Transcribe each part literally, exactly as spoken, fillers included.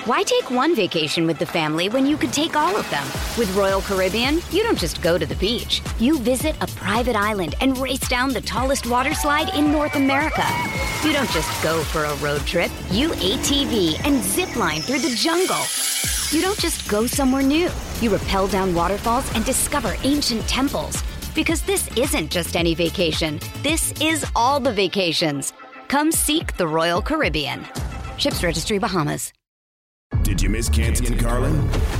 Why take one vacation with the family when you could take all of them? With Royal Caribbean, you don't just go to the beach. You visit a private island and race down the tallest water slide in North America. You don't just go for a road trip. You A T V and zip line through the jungle. You don't just go somewhere new. You rappel down waterfalls and discover ancient temples. Because this isn't just any vacation. This is all the vacations. Come seek the Royal Caribbean. Ships Registry, Bahamas. Did you miss Canty and Carlin?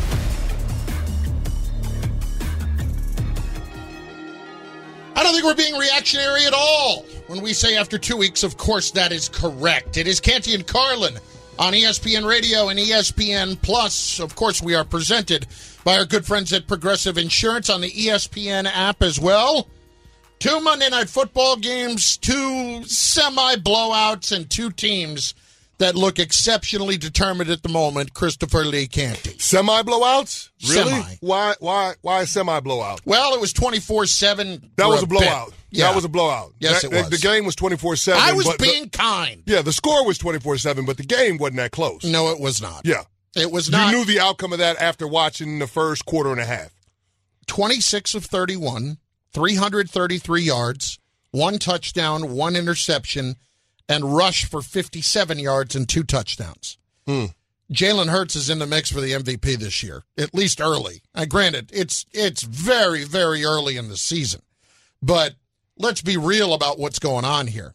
I don't think we're being reactionary at all when we say after two weeks, of course, that is correct. It is Canty and Carlin on E S P N Radio and E S P N Plus. Of course, we are presented by our good friends at Progressive Insurance on the E S P N app as well. Two Monday Night Football games, two semi-blowouts, and two teams that look exceptionally determined at the moment. Christopher Lee Canty. Semi-blowouts? Really? Semi. Why Why? Why a semi-blowout? Well, it was twenty-four seven. That was a blowout. Bit. Yeah. That was a blowout. Yes, that, it was. The, the game was twenty-four seven. I was but being the, kind. Yeah, the score was twenty-four seven, but the game wasn't that close. No, it was not. Yeah. It was not. You knew the outcome of that after watching the first quarter and a half. twenty-six of thirty-one, three hundred thirty-three yards, one touchdown, one interception, and rush for fifty-seven yards and two touchdowns. Hmm. Jalen Hurts is in the mix for the M V P this year, at least early. Uh, granted, it's it's very, very early in the season. But let's be real about what's going on here.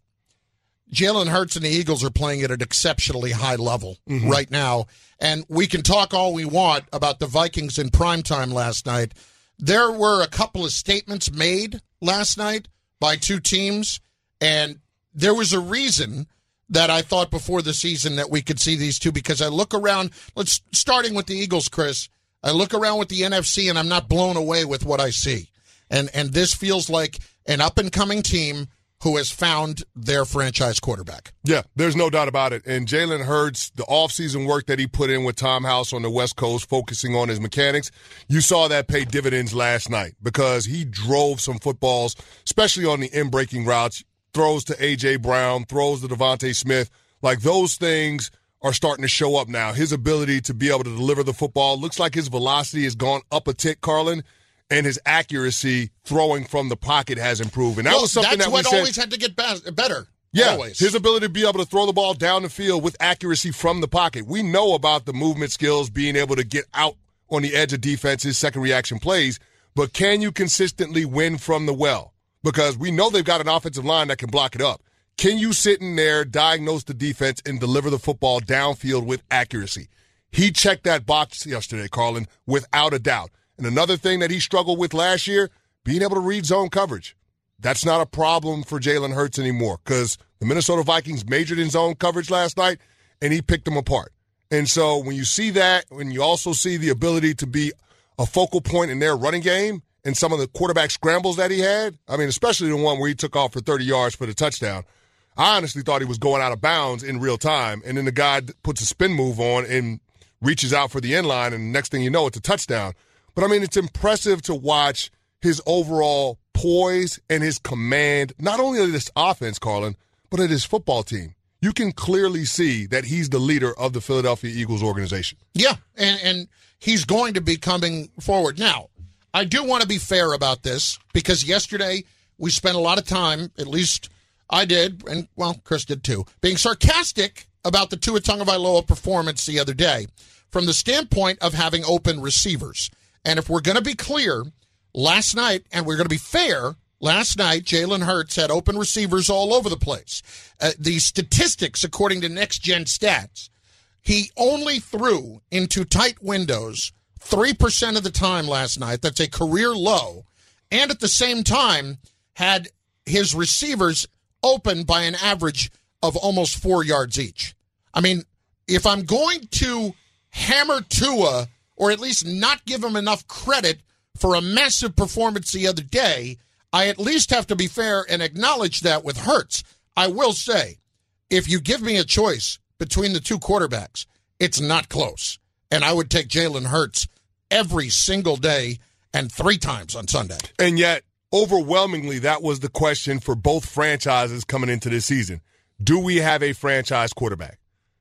Jalen Hurts and the Eagles are playing at an exceptionally high level mm-hmm. right now. And we can talk all we want about the Vikings in primetime last night. There were a couple of statements made last night by two teams, and there was a reason that I thought before the season that we could see these two, because I look around, let's starting with the Eagles, Chris. I look around with the N F C, and I'm not blown away with what I see. And and this feels like an up-and-coming team who has found their franchise quarterback. Yeah, there's no doubt about it. And Jalen Hurts, the offseason work that he put in with Tom House on the West Coast, focusing on his mechanics, you saw that pay dividends last night because he drove some footballs, especially on the in-breaking routes, throws to A J. Brown, throws to Devontae Smith. Like, those things are starting to show up now. His ability to be able to deliver the football looks like his velocity has gone up a tick, Carlin, and his accuracy throwing from the pocket has improved. And that well, was something that we said. That's what always had to get be- better. Yeah, always. His ability to be able to throw the ball down the field with accuracy from the pocket. We know about the movement skills, being able to get out on the edge of defenses, second reaction plays, but can you consistently win from the well? Because we know they've got an offensive line that can block it up. Can you sit in there, diagnose the defense, and deliver the football downfield with accuracy? He checked that box yesterday, Carlin, without a doubt. And another thing that he struggled with last year, being able to read zone coverage. That's not a problem for Jalen Hurts anymore because the Minnesota Vikings majored in zone coverage last night, and he picked them apart. And so when you see that, when you also see the ability to be a focal point in their running game and some of the quarterback scrambles that he had, I mean, especially the one where he took off for thirty yards for the touchdown, I honestly thought he was going out of bounds in real time, and then the guy puts a spin move on and reaches out for the end line, and the next thing you know, it's a touchdown. But, I mean, it's impressive to watch his overall poise and his command, not only of this offense, Carlin, but of his football team. You can clearly see that he's the leader of the Philadelphia Eagles organization. Yeah, and, and he's going to be coming forward. Now, I do want to be fair about this because yesterday we spent a lot of time, at least I did, and, well, Chris did too, being sarcastic about the Tua Tagovailoa performance the other day from the standpoint of having open receivers. And if we're going to be clear, last night, and we're going to be fair, last night Jalen Hurts had open receivers all over the place. Uh, the statistics, according to Next Gen Stats, he only threw into tight windows three percent of the time last night. That's a career low. And at the same time, had his receivers open by an average of almost four yards each. I mean, if I'm going to hammer Tua, or at least not give him enough credit for a massive performance the other day, I at least have to be fair and acknowledge that with Hurts. I will say, if you give me a choice between the two quarterbacks, it's not close. And I would take Jalen Hurts every single day and three times on Sunday. And yet, overwhelmingly, that was the question for both franchises coming into this season. Do we have a franchise quarterback?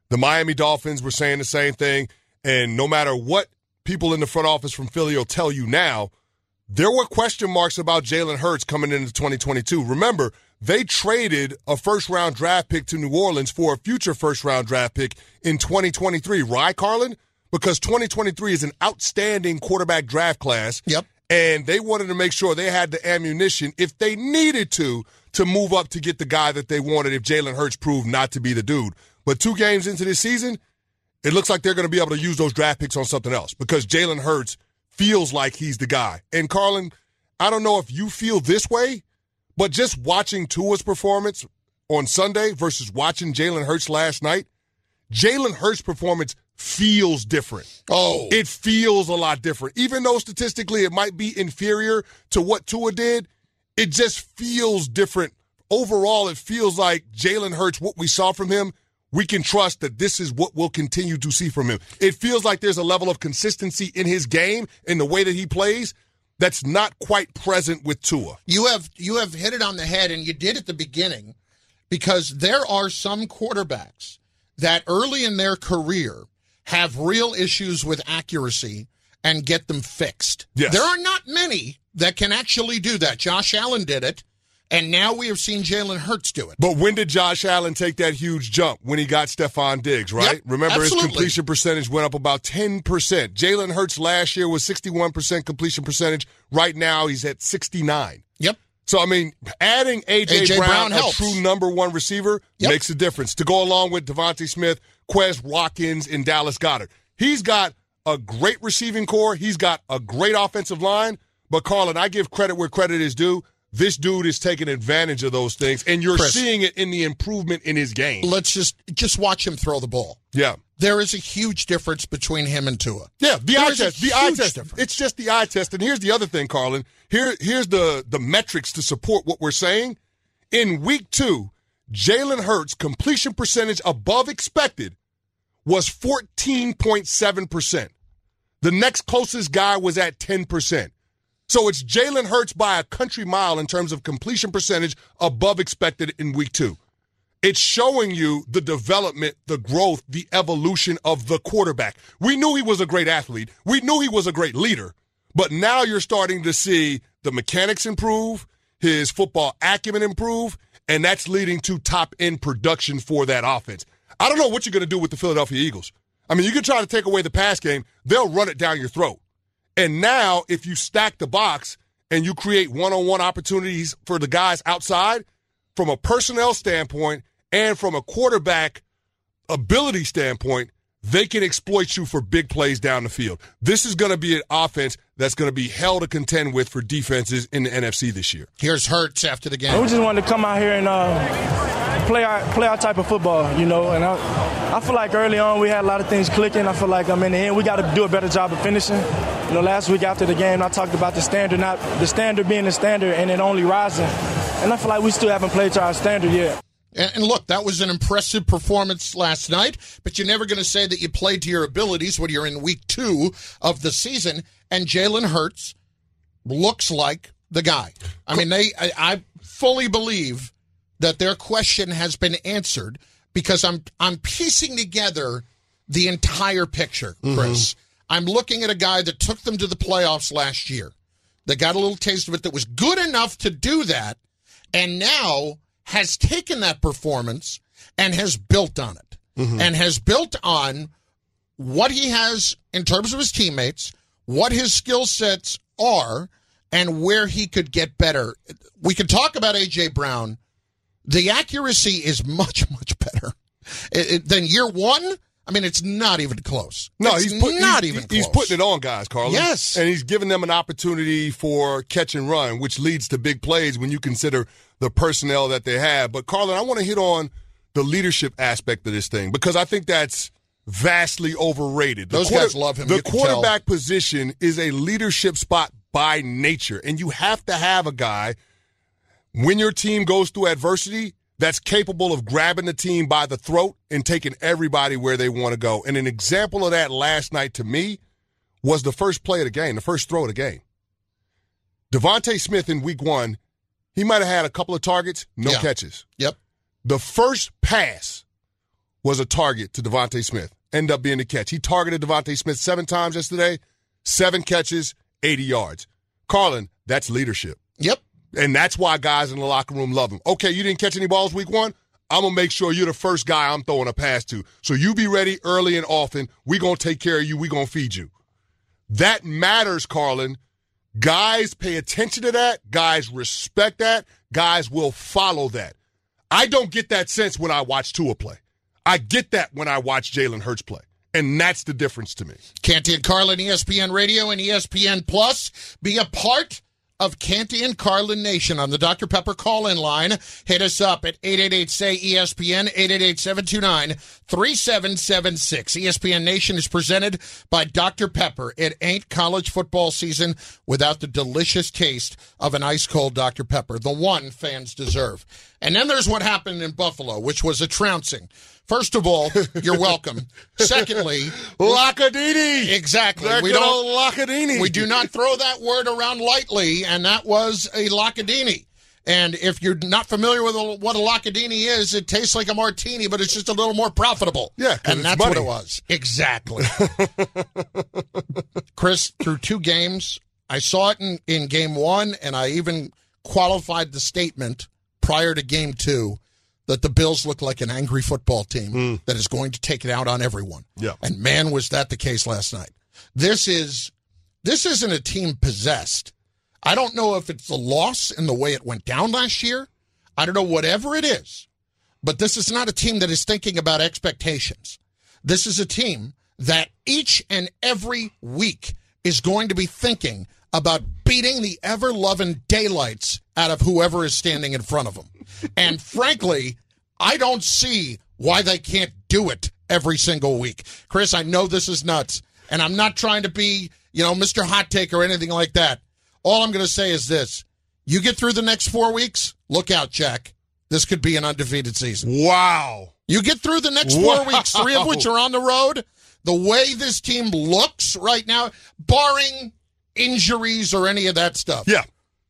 The Miami Dolphins were saying the same thing. And no matter what people in the front office from Philly will tell you now, there were question marks about Jalen Hurts coming into twenty twenty-two. Remember, they traded a first-round draft pick to New Orleans for a future first-round draft pick in twenty twenty-three. Right, Carlin? Because twenty twenty-three is an outstanding quarterback draft class. Yep. And they wanted to make sure they had the ammunition, if they needed to, to move up to get the guy that they wanted if Jalen Hurts proved not to be the dude. But two games into this season, it looks like they're going to be able to use those draft picks on something else because Jalen Hurts feels like he's the guy. And, Carlin, I don't know if you feel this way, but just watching Tua's performance on Sunday versus watching Jalen Hurts last night, Jalen Hurts' performance feels different. Oh. It feels a lot different. Even though statistically it might be inferior to what Tua did, it just feels different. Overall, it feels like Jalen Hurts, what we saw from him, we can trust that this is what we'll continue to see from him. It feels like there's a level of consistency in his game, in the way that he plays, that's not quite present with Tua. You have you have hit it on the head, and you did at the beginning, because there are some quarterbacks that early in their career have real issues with accuracy and get them fixed. Yes. There are not many that can actually do that. Josh Allen did it, and now we have seen Jalen Hurts do it. But when did Josh Allen take that huge jump? When he got Stephon Diggs, right? Yep, Remember, absolutely. his completion percentage went up about ten percent. Jalen Hurts last year was sixty-one percent completion percentage. Right now, he's at sixty-nine. Yep. So, I mean, adding A J. A J. Brown, Brown a helps. true number one receiver, Yep. makes a difference. To go along with Devontae Smith, Quez Watkins, and Dallas Goedert. He's got a great receiving core. He's got a great offensive line. But, Carlin, I give credit where credit is due. This dude is taking advantage of those things, and you're Chris, seeing it in the improvement in his game. Let's just just watch him throw the ball. Yeah. There is a huge difference between him and Tua. Yeah, the There eye is a test. The eye huge test. difference. It's just the eye test. And here's the other thing, Carlin. Here, here's the, the metrics to support what we're saying. In week two, Jalen Hurts' completion percentage above expected was fourteen point seven percent. The next closest guy was at ten percent. So it's Jalen Hurts by a country mile in terms of completion percentage above expected in week two. It's showing you the development, the growth, the evolution of the quarterback. We knew he was a great athlete. We knew he was a great leader. But now you're starting to see the mechanics improve, his football acumen improve, and that's leading to top-end production for that offense. I don't know what you're going to do with the Philadelphia Eagles. I mean, you can try to take away the pass game. They'll run it down your throat. And now, if you stack the box and you create one-on-one opportunities for the guys outside, from a personnel standpoint and from a quarterback ability standpoint, they can exploit you for big plays down the field. This is going to be an offense that's going to be hell to contend with for defenses in the N F C this year. Here's Hurts after the game. We just wanted to come out here and uh, play our play our type of football, you know. And I, I feel like early on we had a lot of things clicking. I feel like um, in the end we got to do a better job of finishing. You know, last week after the game I talked about the standard, not the standard being the standard and it only rising. And I feel like we still haven't played to our standard yet. And look, that was an impressive performance last night, but you're never going to say that you played to your abilities when you're in week two of the season, and Jalen Hurts looks like the guy. I mean, they. I, I fully believe that their question has been answered because I'm I'm piecing together the entire picture, Chris. Mm-hmm. I'm looking at a guy that took them to the playoffs last year, that got a little taste of it, that was good enough to do that, and now has taken that performance and has built on it. Mm-hmm. And has built on what he has in terms of his teammates, what his skill sets are, and where he could get better. We can talk about A J. Brown. The accuracy is much, much better it, it, than year one. I mean, it's not even close. No, it's he's put, not he's, even he's close. putting it on guys, Carlin. Yes. And he's giving them an opportunity for catch and run, which leads to big plays when you consider the personnel that they have. But, Carlin, I want to hit on the leadership aspect of this thing because I think that's vastly overrated. The Those quarter, guys love him. The You can quarterback tell. position is a leadership spot by nature, and you have to have a guy, when your team goes through adversity, that's capable of grabbing the team by the throat and taking everybody where they want to go. And an example of that last night to me was the first play of the game, the first throw of the game. Devontae Smith in week one, he might have had a couple of targets, no yeah. catches. Yep. The first pass was a target to Devontae Smith. End up being the catch. He targeted Devontae Smith seven times yesterday, seven catches, eighty yards. Carlin, that's leadership. Yep. And that's why guys in the locker room love him. Okay, you didn't catch any balls week one? I'm going to make sure you're the first guy I'm throwing a pass to. So you be ready early and often. We're going to take care of you. We're going to feed you. That matters, Carlin. Guys pay attention to that. Guys respect that. Guys will follow that. I don't get that sense when I watch Tua play. I get that when I watch Jalen Hurts play. And that's the difference to me. Canty and Carlin, E S P N Radio and E S P N Plus. Be a part of Canty and Carlin Nation on the Doctor Pepper call-in line. Hit us up at eight eight eight, S A Y, E S P N, eight eight eight, seven two nine, three seven seven six. E S P N Nation is presented by Doctor Pepper. It ain't college football season without the delicious taste of an ice-cold Doctor Pepper, the one fans deserve. And then there's what happened in Buffalo, which was a trouncing. First of all, you're welcome. Secondly, Lockadini. Exactly. That we good don't old Lockadini. We do not throw that word around lightly, and that was a Lockadini. And if you're not familiar with what a Lockadini is, it tastes like a martini, but it's just a little more profitable. Yeah, and it's that's money. what it was. Exactly. Chris, through two games, I saw it in, in game one, and I even qualified the statement prior to game two that the Bills look like an angry football team mm. that is going to take it out on everyone. Yeah. And man, was that the case last night. This is this isn't a team possessed. I don't know if it's the loss in the way it went down last year. I don't know, whatever it is. But this is not a team that is thinking about expectations. This is a team that each and every week is going to be thinking about beating the ever-loving daylights out of whoever is standing in front of them. And frankly, I don't see why they can't do it every single week. Chris, I know this is nuts, and I'm not trying to be, you know, Mister Hot Take or anything like that. All I'm going to say is this. You get through the next four weeks, look out, Jack. This could be an undefeated season. Wow. You get through the next four wow. weeks, three of which are on the road. The way this team looks right now, barring injuries or any of that stuff. Yeah.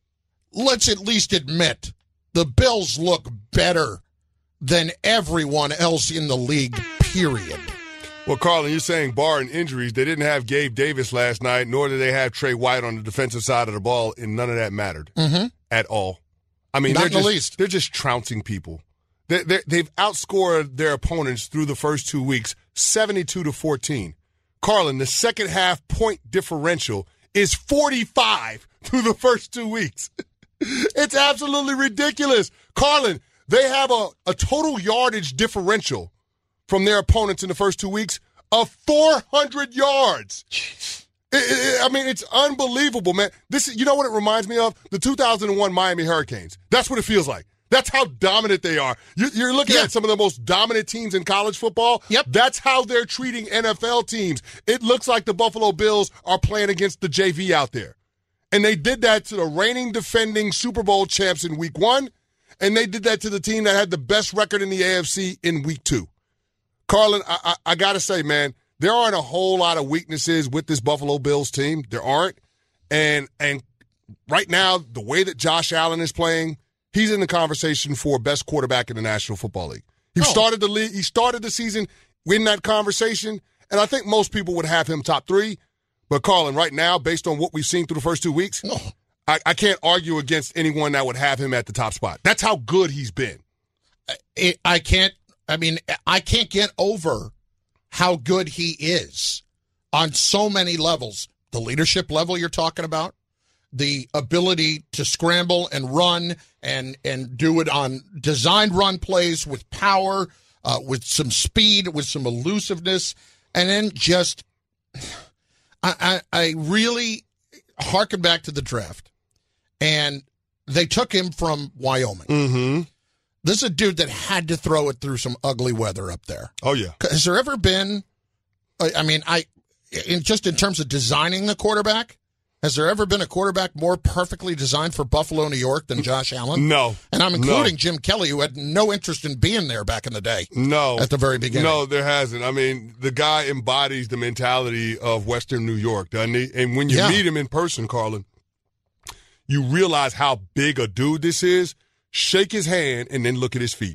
Let's at least admit the Bills look better than everyone else in the league, period. Well, Carlin, you're saying barring injuries, they didn't have Gabe Davis last night, nor did they have Trey White on the defensive side of the ball, and none of that mattered mm-hmm. at all. I mean, Not they're in the just, least. They're just trouncing people. They, they, they've outscored their opponents through the first two weeks, seventy-two to fourteen. Carlin, the second half point differential is forty-five through the first two weeks. It's absolutely ridiculous. Carlin, they have a, a total yardage differential from their opponents in the first two weeks of four hundred yards. It, it, I mean, it's unbelievable, man. This is, you know what it reminds me of? The two thousand one Miami Hurricanes. That's what it feels like. That's how dominant they are. You, you're looking yeah. at some of the most dominant teams in college football. Yep. That's how they're treating N F L teams. It looks like the Buffalo Bills are playing against the J V out there. And they did that to the reigning defending Super Bowl champs in week one, and they did that to the team that had the best record in the A F C in week two. Carlin, I, I, I got to say, man, there aren't a whole lot of weaknesses with this Buffalo Bills team. There aren't. And and right now, the way that Josh Allen is playing, he's in the conversation for best quarterback in the National Football League. He oh. started the league, he started the season in that conversation, and I think most people would have him top three. But, Carlin, right now, based on what we've seen through the first two weeks, no. I, I can't argue against anyone that would have him at the top spot. That's how good he's been. I, I can't, I mean, I can't get over how good he is on so many levels. The leadership level you're talking about, the ability to scramble and run and, and do it on designed run plays with power, uh, with some speed, with some elusiveness, and then just... I, I really harken back to the draft, and they took him from Wyoming. Mm-hmm. This is a dude that had to throw it through some ugly weather up there. Oh, yeah. Has there ever been, I mean, I in just in terms of designing the quarterback, has there ever been a quarterback more perfectly designed for Buffalo, New York than Josh Allen? No. And I'm including no. Jim Kelly, who had no interest in being there back in the day. No. At the very beginning. No, there hasn't. I mean, the guy embodies the mentality of Western New York, doesn't he? And when you yeah. meet him in person, Carlin, you realize how big a dude this is. Shake his hand and then look at his feet.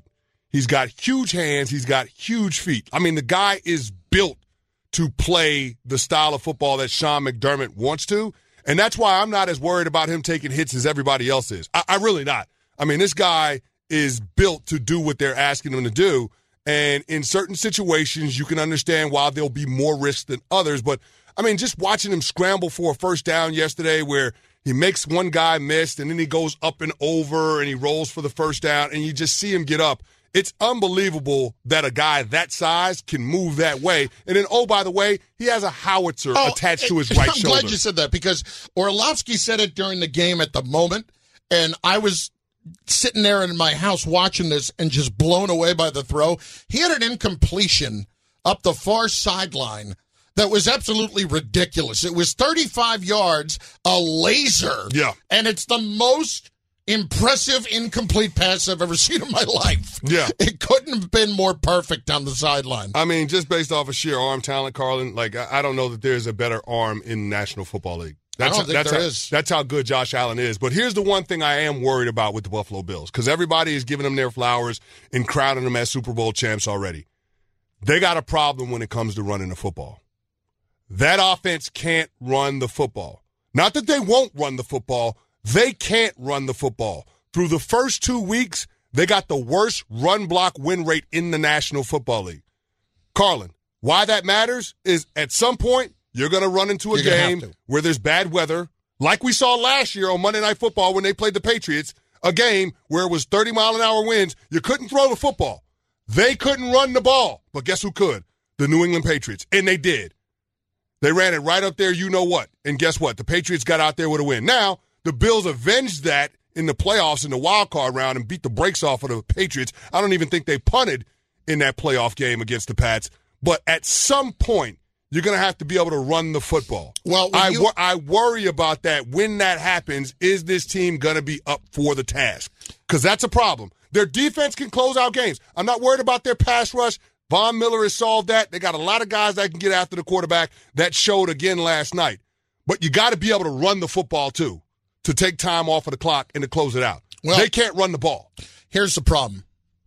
He's got huge hands. He's got huge feet. I mean, the guy is built to play the style of football that Sean McDermott wants to. And that's why I'm not as worried about him taking hits as everybody else is. I, I really not. I mean, this guy is built to do what they're asking him to do. And in certain situations, you can understand why there'll be more risk than others. But, I mean, just watching him scramble for a first down yesterday where he makes one guy miss and then he goes up and over and he rolls for the first down and you just see him get up. It's unbelievable that a guy that size can move that way. And then, oh, by the way, he has a howitzer oh, attached to his right I'm shoulder. I'm glad you said that because Orlovsky said it during the game at the moment, and I was sitting there in my house watching this and just blown away by the throw. He had an incompletion up the far sideline that was absolutely ridiculous. It was thirty-five yards, a laser. Yeah. And it's the most impressive incomplete pass I've ever seen in my life. Yeah. It couldn't have been more perfect on the sideline. I mean, just based off of sheer arm talent, Carlin, like, I don't know that there's a better arm in the National Football League. That's I don't think that's there how, is. That's how good Josh Allen is. But here's the one thing I am worried about with the Buffalo Bills, because everybody is giving them their flowers and crowning them as Super Bowl champs already. They got a problem when it comes to running the football. That offense can't run the football. Not that they won't run the football. They can't run the football. Through the first two weeks, they got the worst run block win rate in the National Football League. Carlin, why that matters is at some point, you're going to run into a You're game where there's bad weather, like we saw last year on Monday Night Football when they played the Patriots, a game where it was thirty mile an hour winds. You couldn't throw the football. They couldn't run the ball. But guess who could? The New England Patriots. And they did. They ran it right up there, you know what. And guess what? The Patriots got out there with a win. Now, the Bills avenged that in the playoffs in the wild card round and beat the brakes off of the Patriots. I don't even think they punted in that playoff game against the Pats. But at some point, you're going to have to be able to run the football. Well, I, you... wor- I worry about that. When that happens, is this team going to be up for the task? Because that's a problem. Their defense can close out games. I'm not worried about their pass rush. Von Miller has solved that. They got a lot of guys that can get after the quarterback. That showed again last night. But you got to be able to run the football, too, to take time off of the clock and to close it out. Well, they can't run the ball. Here's the problem.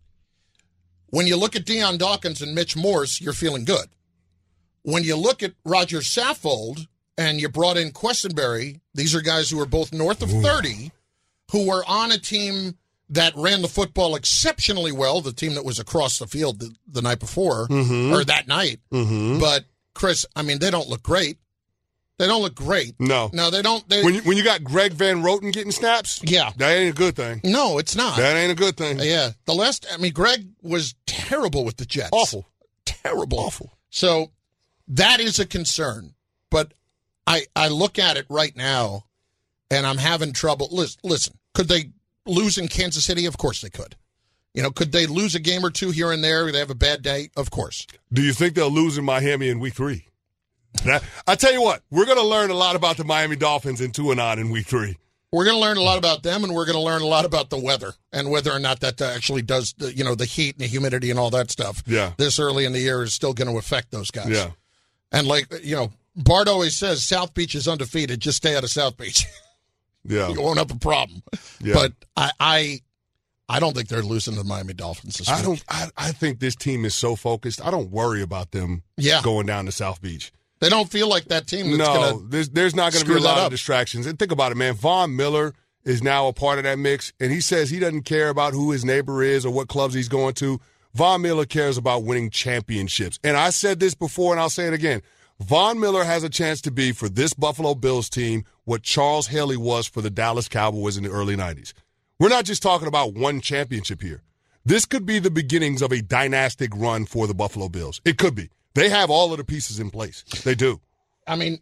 When you look at Deion Dawkins and Mitch Morse, you're feeling good. When you look at Roger Saffold and you brought in Questenberry, these are guys who are both north of thirty, who were on a team that ran the football exceptionally well, the team that was across the field the, the night before, mm-hmm. or that night. Mm-hmm. But, Chris, I mean, they don't look great. They don't look great. No. No, they don't. They, when, you, when you got Greg Van Roten getting snaps, yeah, that ain't a good thing. No, it's not. That ain't a good thing. Yeah. The last, I mean, Greg was terrible with the Jets. Awful. Terrible. Awful. So that is a concern. But I I look at it right now, and I'm having trouble. Listen, listen, could they lose in Kansas City? Of course they could. You know, could they lose a game or two here and there? They have a bad day? Of course. Do you think they'll lose in Miami in week three? That, I tell you what, we're going to learn a lot about the Miami Dolphins in two and on in week three. We're going to learn a lot about them, and we're going to learn a lot about the weather and whether or not that actually does, the, you know, the heat and the humidity and all that stuff. Yeah. This early in the year is still going to affect those guys. Yeah. And like, you know, Bart always says, South Beach is undefeated. Just stay out of South Beach. Yeah. You won't have a problem. Yeah. But I, I, I don't think they're losing to the Miami Dolphins this I week. don't. I, I think this team is so focused. I don't worry about them yeah. going down to South Beach. They don't feel like that team that's no, going to there's, there's not going to be a lot of distractions. And think about it, man. Von Miller is now a part of that mix, and he says he doesn't care about who his neighbor is or what clubs he's going to. Von Miller cares about winning championships. And I said this before, and I'll say it again. Von Miller has a chance to be, for this Buffalo Bills team, what Charles Haley was for the Dallas Cowboys in the early nineties. We're not just talking about one championship here. This could be the beginnings of a dynastic run for the Buffalo Bills. It could be. They have all of the pieces in place. They do. I mean,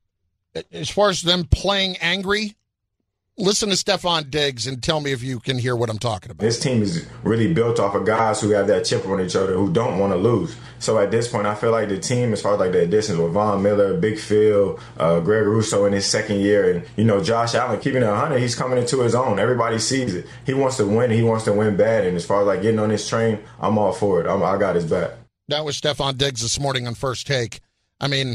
as far as them playing angry, listen to Stephon Diggs and tell me if you can hear what I'm talking about. This team is really built off of guys who have that chip on each other, who don't want to lose. So at this point, I feel like the team, as far as like the additions with Von Miller, Big Phil, uh, Greg Rousseau in his second year, and, you know, Josh Allen keeping it one hundred, he's coming into his own. Everybody sees it. He wants to win. He wants to win bad. And as far as like getting on this train, I'm all for it. I'm, I got his back. That was Stephon Diggs this morning on First Take. I mean,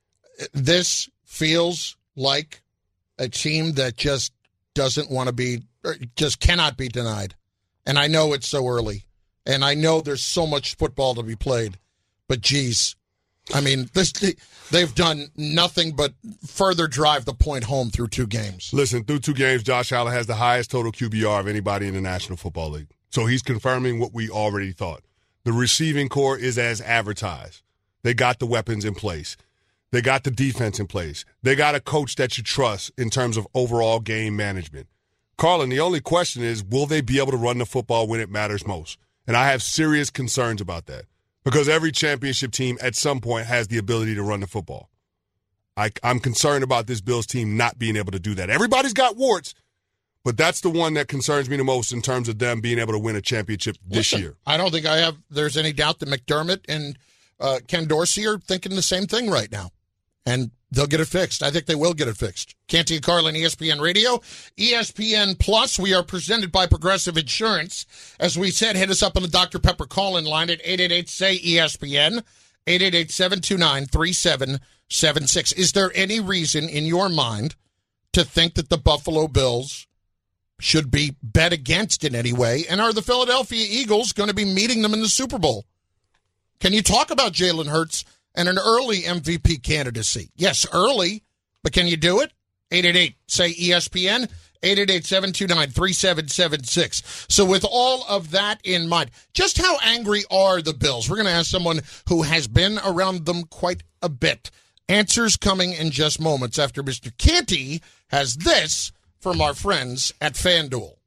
this feels like a team that just doesn't want to be, or just cannot be denied. And I know it's so early. And I know there's so much football to be played, but geez, I mean, this they've done nothing but further drive the point home through two games. Listen, through two games, Josh Allen has the highest total Q B R of anybody in the National Football League. So he's confirming what we already thought. The receiving core is as advertised. They got the weapons in place. They got the defense in place. They got a coach that you trust in terms of overall game management. Carlin, the only question is, will they be able to run the football when it matters most? And I have serious concerns about that because every championship team at some point has the ability to run the football. I, I'm concerned about this Bills team not being able to do that. Everybody's got warts, but that's the one that concerns me the most in terms of them being able to win a championship this Listen, year. I don't think I have. There's any doubt that McDermott and uh, Ken Dorsey are thinking the same thing right now. And they'll get it fixed. I think they will get it fixed. Canty and Carlin, E S P N Radio. E S P N Plus, we are presented by Progressive Insurance. As we said, hit us up on the Doctor Pepper call-in line at eight eight eight, S A Y, E S P N, eight eight eight, seven two nine, three seven seven six. Is there any reason in your mind to think that the Buffalo Bills should be bet against in any way? And are the Philadelphia Eagles going to be meeting them in the Super Bowl? Can you talk about Jalen Hurts and an early M V P candidacy? Yes, early, but can you do it? eight eight eight, say E S P N, eight eight eight, seven two nine, three seven seven six. So with all of that in mind, just how angry are the Bills? We're going to ask someone who has been around them quite a bit. Answers coming in just moments after Mister Canty has this from our friends at FanDuel.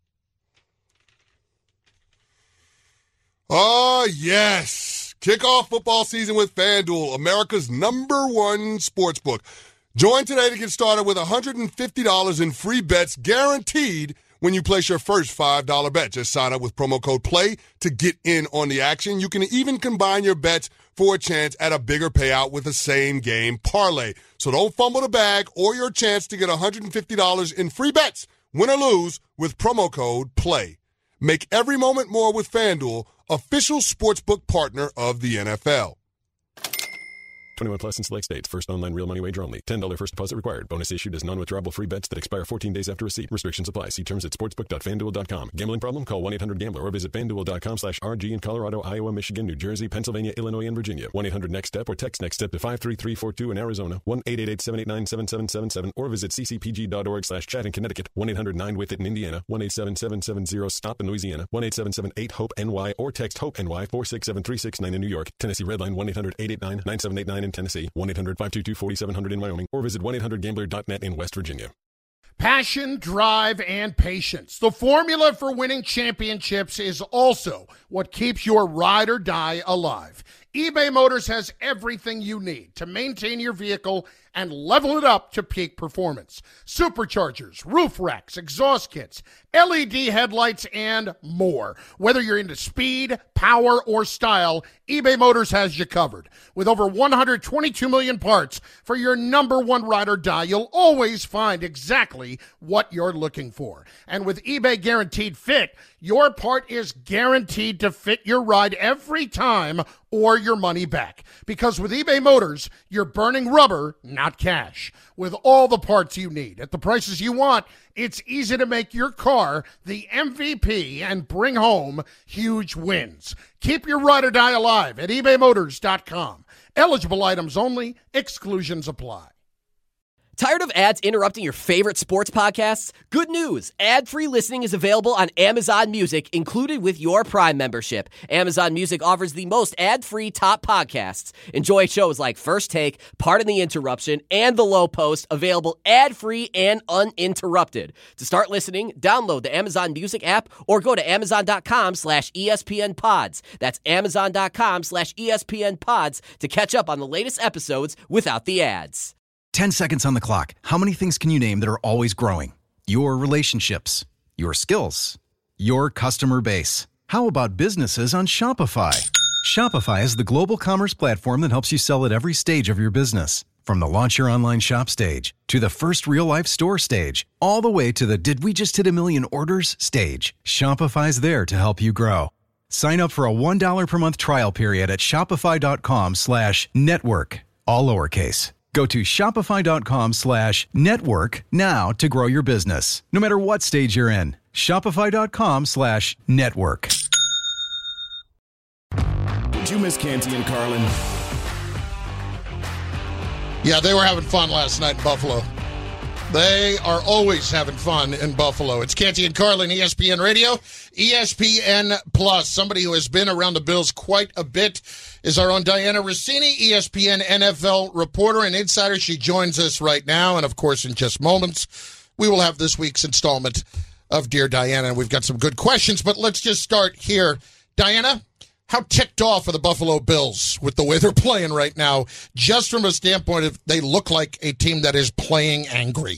Oh, yes. Kick off football season with FanDuel, America's number one sports book. Join today to get started with one hundred fifty dollars in free bets guaranteed when you place your first five dollar bet. Just sign up with promo code PLAY to get in on the action. You can even combine your bets for a chance at a bigger payout with a same-game parlay. So don't fumble the bag or your chance to get one hundred fifty dollars in free bets, win or lose, with promo code PLAY. Make every moment more with FanDuel, official sportsbook partner of the N F L. twenty-one plus in select states. First online real money wager only. ten dollars first deposit required. Bonus issued as non-withdrawable free bets that expire fourteen days after receipt. Restrictions apply. See terms at sportsbook dot fan duel dot com. Gambling problem? Call one eight hundred gambler or visit fan duel dot com slash R G in Colorado, Iowa, Michigan, New Jersey, Pennsylvania, Illinois, and Virginia. one eight hundred next step or text next step to five three three four two in Arizona. one eight eight eight, seven eight nine, seven seven seven seven or visit c c p g dot org slash chat in Connecticut. one eight hundred nine with it in Indiana. one eight seven seven seven zero stop in Louisiana. one eight seven seven eight hope N Y or text HOPE N Y four six seven three six nine in New York. Tennessee Redline one eight hundred eight eight nine nine seven eight nine in Tennessee. one eight hundred five two two four seven zero zero in Wyoming or visit one eight hundred gambler dot net in West Virginia. Passion, drive, and patience. The formula for winning championships is also what keeps your ride or die alive. eBay Motors has everything you need to maintain your vehicle and level it up to peak performance. Superchargers, roof racks, exhaust kits, L E D headlights, and more. Whether you're into speed, power, or style, eBay Motors has you covered. With over one hundred twenty-two million parts for your number one ride or die, you'll always find exactly what you're looking for. And with eBay Guaranteed Fit, your part is guaranteed to fit your ride every time or your money back. Because with eBay Motors, you're burning rubber, not cash. With all the parts you need at the prices you want, it's easy to make your car the M V P and bring home huge wins. Keep your ride or die alive at ebay motors dot com. Eligible items only. Exclusions apply. Tired of ads interrupting your favorite sports podcasts? Good news! Ad-free listening is available on Amazon Music, included with your Prime membership. Amazon Music offers the most ad-free top podcasts. Enjoy shows like First Take, Pardon the Interruption, and The Low Post, available ad-free and uninterrupted. To start listening, download the Amazon Music app or go to amazon.com slash ESPN pods. That's amazon.com slash ESPN pods to catch up on the latest episodes without the ads. ten seconds on the clock. How many things can you name that are always growing? Your relationships, your skills, your customer base. How about businesses on Shopify? Shopify is the global commerce platform that helps you sell at every stage of your business. From the launch your online shop stage to the first real-life store stage, all the way to the did we just hit a million orders stage. Shopify's there to help you grow. Sign up for a one dollar per month trial period at shopify.com slash network, all lowercase. Go to shopify.com slash network now to grow your business, no matter what stage you're in. Shopify.com slash network. miss Canty and Carlin? Yeah, they were having fun last night in Buffalo. They are always having fun in Buffalo. It's Canty and Carlin, E S P N Radio, E S P N Plus. Somebody who has been around the Bills quite a bit is our own Diana Rossini, E S P N N F L reporter and insider. She joins us right now, and of course, in just moments, we will have this week's installment of Dear Diana. We've got some good questions, but let's just start here. Diana, how ticked off are the Buffalo Bills with the way they're playing right now, just from a standpoint of they look like a team that is playing angry?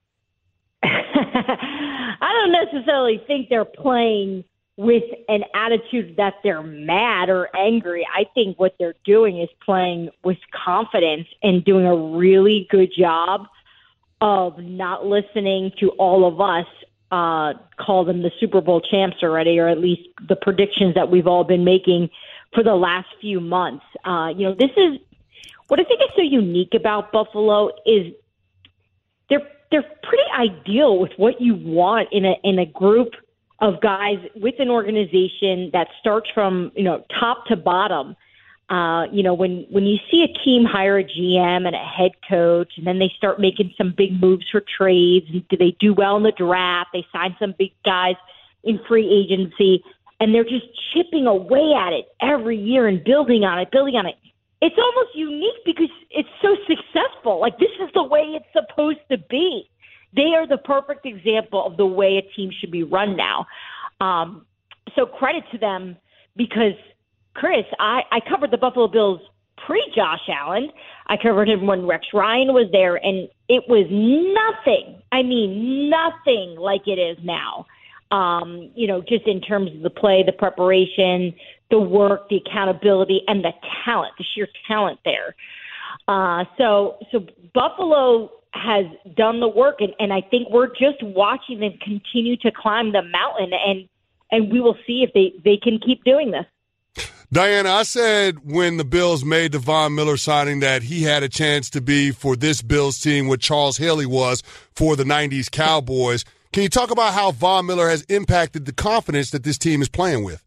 I don't necessarily think they're playing with an attitude that they're mad or angry. I think what they're doing is playing with confidence and doing a really good job of not listening to all of us uh, call them the Super Bowl champs already, or at least the predictions that we've all been making for the last few months. Uh, you know, this is what I think is so unique about Buffalo is they're they're pretty ideal with what you want in a in a group of guys with an organization that starts from, you know, top to bottom. Uh, you know, when, when you see a team hire a G M and a head coach, and then they start making some big moves for trades, and do they do well in the draft? They sign some big guys in free agency, and they're just chipping away at it every year and building on it, building on it. It's almost unique because it's so successful. Like, this is the way it's supposed to be. They are the perfect example of the way a team should be run now. Um, so credit to them because, Chris, I, I covered the Buffalo Bills pre-Josh Allen. I covered him when Rex Ryan was there, and it was nothing, I mean nothing like it is now. Um, you know, just in terms of the play, the preparation, the work, the accountability, and the talent, the sheer talent there. Uh, so, so Buffalo has done the work, and, and I think we're just watching them continue to climb the mountain, and and we will see if they, they can keep doing this. Diana, I said when the Bills made the Von Miller signing that he had a chance to be for this Bills team what Charles Haley was for the nineties Cowboys. Can you talk about how Von Miller has impacted the confidence that this team is playing with?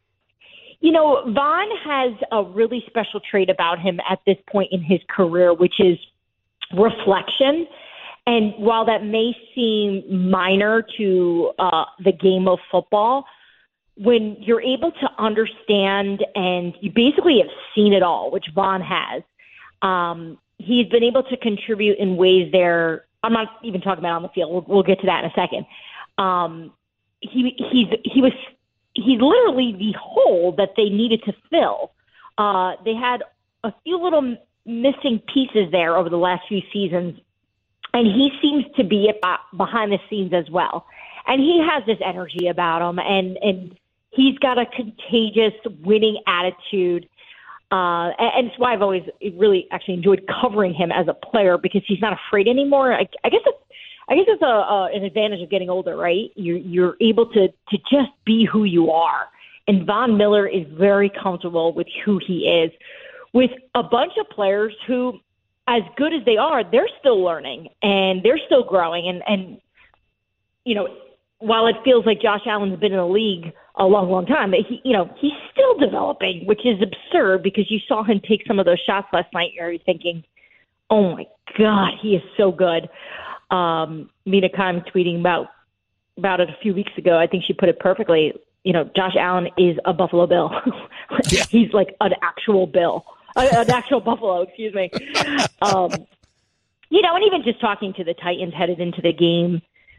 You know, Von has a really special trait about him at this point in his career, which is reflection. And while that may seem minor to uh, the game of football, when you're able to understand and you basically have seen it all, which Von has, um, he's been able to contribute in ways there. I'm not even talking about on the field. We'll, we'll get to that in a second. Um, he he's he was he's literally the hole that they needed to fill. Uh, they had a few little missing pieces there over the last few seasons, and he seems to be behind the scenes as well. And he has this energy about him, and and he's got a contagious winning attitude. Uh, and it's why I've always really actually enjoyed covering him as a player because he's not afraid anymore. I, I guess it's, I guess it's a, a, an advantage of getting older, right? You're, you're able to, to just be who you are. And Von Miller is very comfortable with who he is, with a bunch of players who, as good as they are, they're still learning and they're still growing. And, and you know, while it feels like Josh Allen's been in the league a long, long time, he, you know, he's still developing, which is absurd because you saw him take some of those shots last night. You're thinking, oh my God, he is so good. Um, Mina Kimes tweeting about, about it a few weeks ago. I think she put it perfectly. You know, Josh Allen is a Buffalo Bill. Yeah. He's like an actual Bill, an actual Buffalo, excuse me. Um, you know, and even just talking to the Titans headed into the game,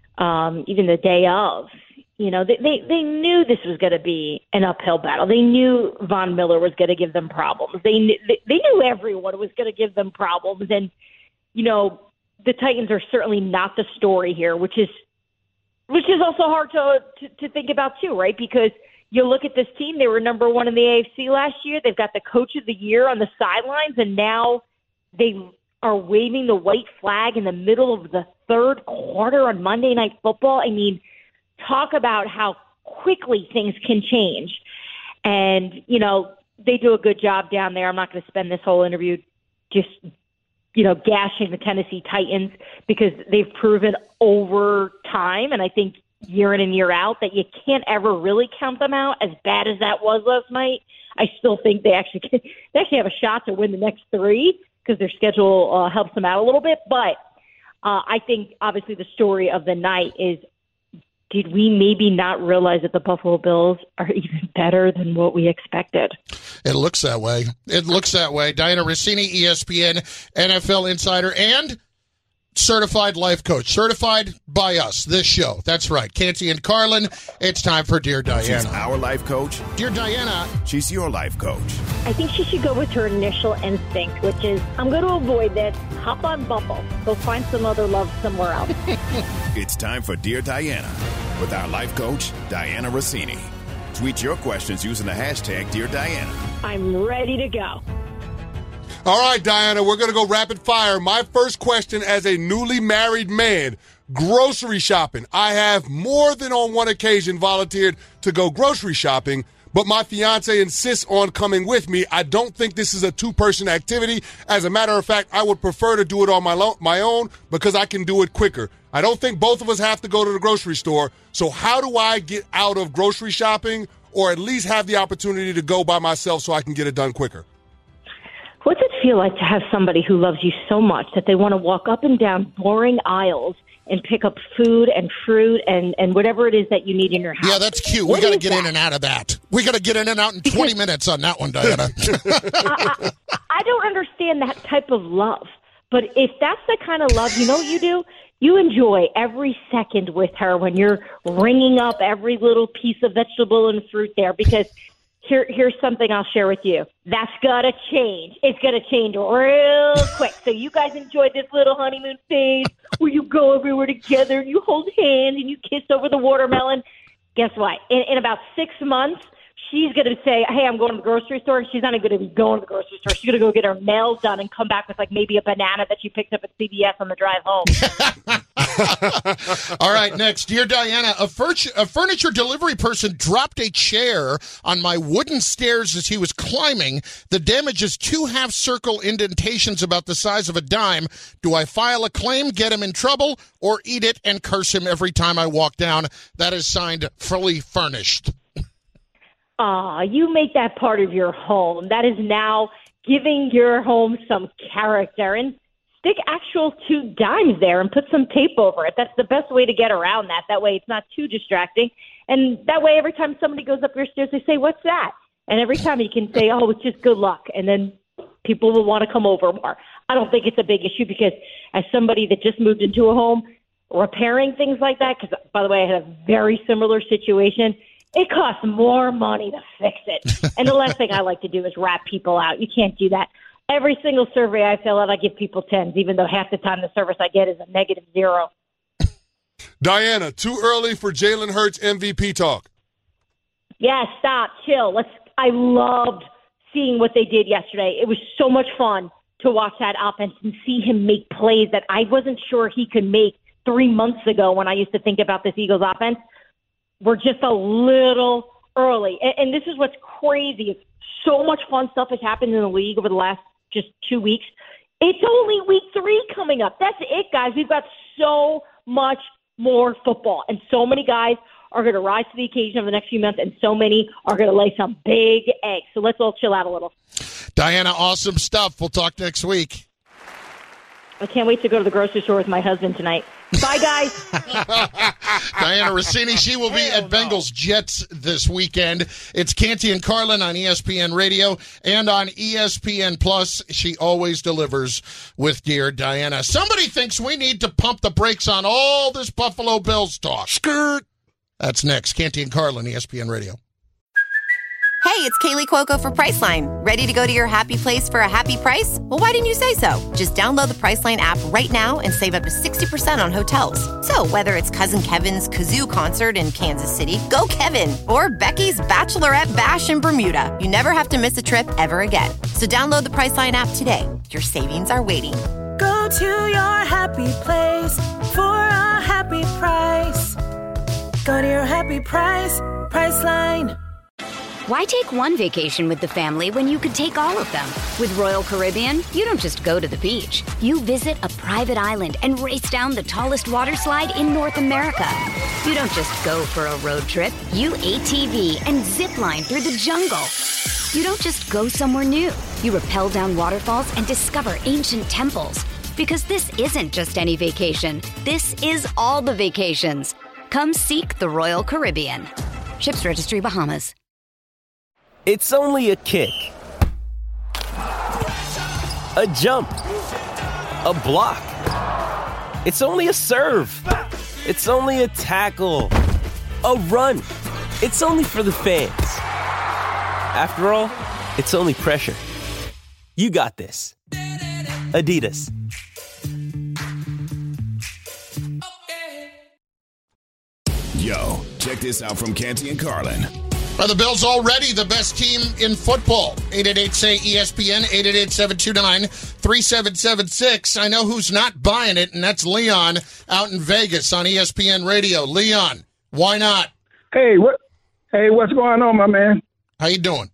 Um, even the day of, you know, they, they, they knew this was going to be an uphill battle. They knew Von Miller was going to give them problems. They knew, they, they knew everyone was going to give them problems. And, you know, the Titans are certainly not the story here, which is which is also hard to, to, to think about too, right? Because you look at this team, they were number one in the A F C last year. They've got the coach of the year on the sidelines, and now they are waving the white flag in the middle of the third quarter on Monday Night Football. I mean, talk about how quickly things can change. And, you know, they do a good job down there. I'm not going to spend this whole interview just, you know, gashing the Tennessee Titans because they've proven over time, and I think year in and year out, that you can't ever really count them out, as bad as that was last night. I still think they actually can, they actually have a shot to win the next three because their schedule uh, helps them out a little bit. But uh, I think obviously the story of the night is, did we maybe not realize that the Buffalo Bills are even better than what we expected? It looks that way. It looks that way. Diana Rossini, E S P N, N F L Insider, and certified life coach. Certified by us, this show. That's right. Canty and Carlin, it's time for Dear Diana. She's our life coach. Dear Diana. She's your life coach. I think she should go with her initial instinct, which is, I'm going to avoid this. Hop on Bumble. Go find some other love somewhere else. It's time for Dear Diana with our life coach, Diana Rossini. Tweet your questions using the hashtag Dear Diana. I'm ready to go. All right, Diana, we're going to go rapid fire. My first question as a newly married man, grocery shopping. I have more than on one occasion volunteered to go grocery shopping, but my fiance insists on coming with me. I don't think this is a two-person activity. As a matter of fact, I would prefer to do it on my, lo- my own because I can do it quicker. I don't think both of us have to go to the grocery store. So how do I get out of grocery shopping or at least have the opportunity to go by myself so I can get it done quicker? What's it feel like to have somebody who loves you so much that they want to walk up and down boring aisles and pick up food and fruit and, and whatever it is that you need in your house? Yeah, that's cute. What we got to get that? in and out of that. We got to get in and out in twenty minutes on that one, Diana. I, I, I don't understand that type of love. But if that's the kind of love, you know what you do? You enjoy every second with her when you're ringing up every little piece of vegetable and fruit there because Here, here's something I'll share with you. That's got to change. It's going to change real quick. So you guys enjoy this little honeymoon phase where you go everywhere together and you hold hands and you kiss over the watermelon. Guess what? In, in about six months, she's going to say, hey, I'm going to the grocery store. She's not going to be going to the grocery store. She's going to go get her nails done and come back with like maybe a banana that she picked up at C V S on the drive home. All right, next. Dear Diana, a, fur- a furniture delivery person dropped a chair on my wooden stairs as he was climbing. The damage is two half-circle indentations about the size of a dime. Do I file a claim, get him in trouble, or eat it and curse him every time I walk down? That is signed Fully Furnished. Ah, you make that part of your home. That is now giving your home some character. And stick actual two dimes there and put some tape over it. That's the best way to get around that. That way it's not too distracting. And that way every time somebody goes up your stairs, they say, what's that? And every time you can say, oh, it's just good luck. And then people will want to come over more. I don't think it's a big issue because as somebody that just moved into a home, repairing things like that, because, by the way, I had a very similar situation, it costs more money to fix it. And the last thing I like to do is wrap people out. You can't do that. Every single survey I fill out, I give people tens, even though half the time the service I get is a negative zero. Diana, too early for Jalen Hurts M V P talk. Yeah, stop, chill. Let's. I loved seeing what they did yesterday. It was so much fun to watch that offense and see him make plays that I wasn't sure he could make three months ago when I used to think about this Eagles offense. We're just a little early. And, and this is what's crazy. So much fun stuff has happened in the league over the last just two weeks. It's only week three coming up. That's it, guys. We've got so much more football. And so many guys are going to rise to the occasion over the next few months, and so many are going to lay some big eggs. So let's all chill out a little. Diana, awesome stuff. We'll talk next week. I can't wait to go to the grocery store with my husband tonight. Bye, guys. Diana Rossini, she will be Hell at no. Bengals Jets this weekend. It's Canty and Carlin on E S P N Radio and on E S P N Plus. She always delivers with Dear Diana. Somebody thinks we need to pump the brakes on all this Buffalo Bills talk. Skirt. That's next. Canty and Carlin, E S P N Radio. Hey, it's Kaylee Cuoco for Priceline. Ready to go to your happy place for a happy price? Well, why didn't you say so? Just download the Priceline app right now and save up to sixty percent on hotels. So whether it's Cousin Kevin's Kazoo Concert in Kansas City, go Kevin, or Becky's Bachelorette Bash in Bermuda, you never have to miss a trip ever again. So download the Priceline app today. Your savings are waiting. Go to your happy place for a happy price. Go to your happy price, Priceline. Why take one vacation with the family when you could take all of them? With Royal Caribbean, you don't just go to the beach. You visit a private island and race down the tallest water slide in North America. You don't just go for a road trip. You A T V and zip line through the jungle. You don't just go somewhere new. You rappel down waterfalls and discover ancient temples. Because this isn't just any vacation. This is all the vacations. Come seek the Royal Caribbean. Ships Registry, Bahamas. It's only a kick. A jump. A block. It's only a serve. It's only a tackle. A run. It's only for the fans. After all, it's only pressure. You got this. Adidas. Yo, check this out from Canty and Carlin. Are the Bills already the best team in football? eight eight eight, S A Y, E S P N, eight eight eight, seven two nine, three seven seven six. I know who's not buying it, and that's Leon out in Vegas on E S P N Radio. Leon, why not? Hey, what? Hey, what's going on, my man? How you doing?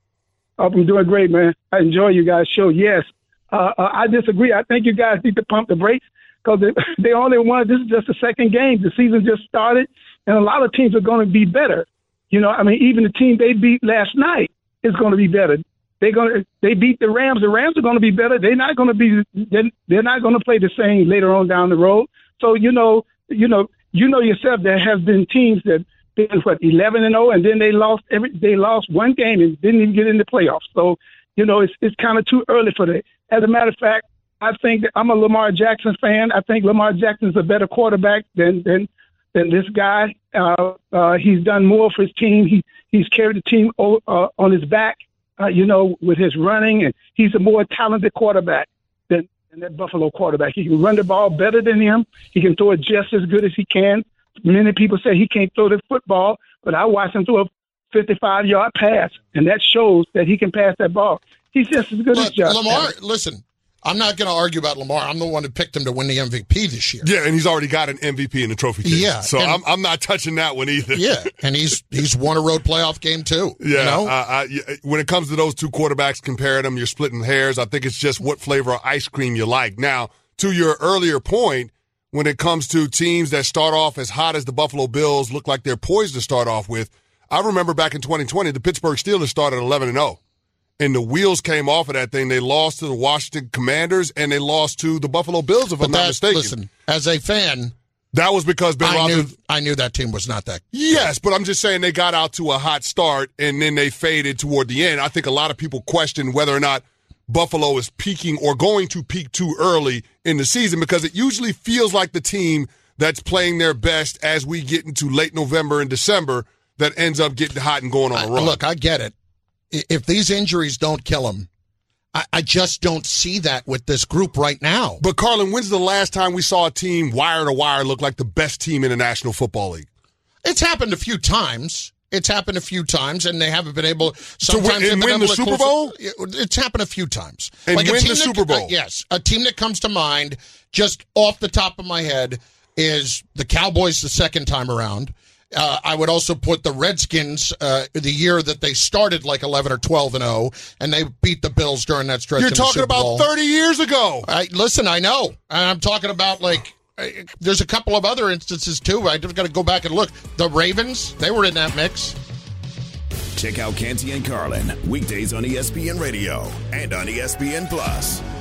Oh, I'm doing great, man. I enjoy you guys' show. Yes, uh, uh, I disagree. I think you guys need to pump the brakes because they, they only won. This is just the second game. The season just started, and a lot of teams are going to be better. You know, I mean, even the team they beat last night is going to be better. They're going to they beat the Rams. The Rams are going to be better. They're not going to be. They're, they're not going to play the same later on down the road. So you know, you know, you know yourself. There have been teams that been what eleven and zero, and then they lost every. They lost one game and didn't even get in the playoffs. So you know, it's it's kind of too early for that. As a matter of fact, I think that I'm a Lamar Jackson fan. I think Lamar Jackson's a better quarterback than than. than this guy. Uh, uh, he's done more for his team. He he's carried the team o- uh, on his back, uh, you know, with his running, and he's a more talented quarterback than, than that Buffalo quarterback. He can run the ball better than him. He can throw it just as good as he can. Many people say he can't throw the football, but I watched him throw a fifty-five-yard pass, and that shows that he can pass that ball. He's just as good Look, as Josh Lamar, Allen. Listen, I'm not going to argue about Lamar. I'm the one who picked him to win the M V P this year. Yeah, and he's already got an M V P in the trophy case. Yeah, so and, I'm I'm not touching that one either. Yeah, and he's he's won a road playoff game too. Yeah, you know? uh, I, when it comes to those two quarterbacks, comparing them, you're splitting hairs. I think it's just what flavor of ice cream you like. Now, to your earlier point, when it comes to teams that start off as hot as the Buffalo Bills look like they're poised to start off with, I remember back in twenty twenty, the Pittsburgh Steelers started eleven and oh. And the wheels came off of that thing. They lost to the Washington Commanders, and they lost to the Buffalo Bills, if but I'm that, not mistaken. Listen, as a fan, that was because Ben I knew Roethlisberger. I knew that team was not that. Yes, but I'm just saying they got out to a hot start, and then they faded toward the end. I think a lot of people question whether or not Buffalo is peaking or going to peak too early in the season, because it usually feels like the team that's playing their best as we get into late November and December that ends up getting hot and going on a run. I, look, I get it. If these injuries don't kill him, I, I just don't see that with this group right now. But, Carlin, when's the last time we saw a team wire to wire look like the best team in the National Football League? It's happened a few times. It's happened a few times, and they haven't been able. Sometimes to win, and win the Super Bowl. It's happened a few times. And like win a team the that, Super Bowl. Uh, yes, a team that comes to mind just off the top of my head is the Cowboys the second time around. Uh, I would also put the Redskins uh, the year that they started like eleven or twelve and oh, and they beat the Bills during that stretch. You're in the talking Super about Bowl. thirty years ago. I, listen, I know, and I'm talking about like. There's a couple of other instances too. I just got to go back and look. The Ravens, they were in that mix. Check out Canty and Carlin weekdays on E S P N Radio and on E S P N Plus.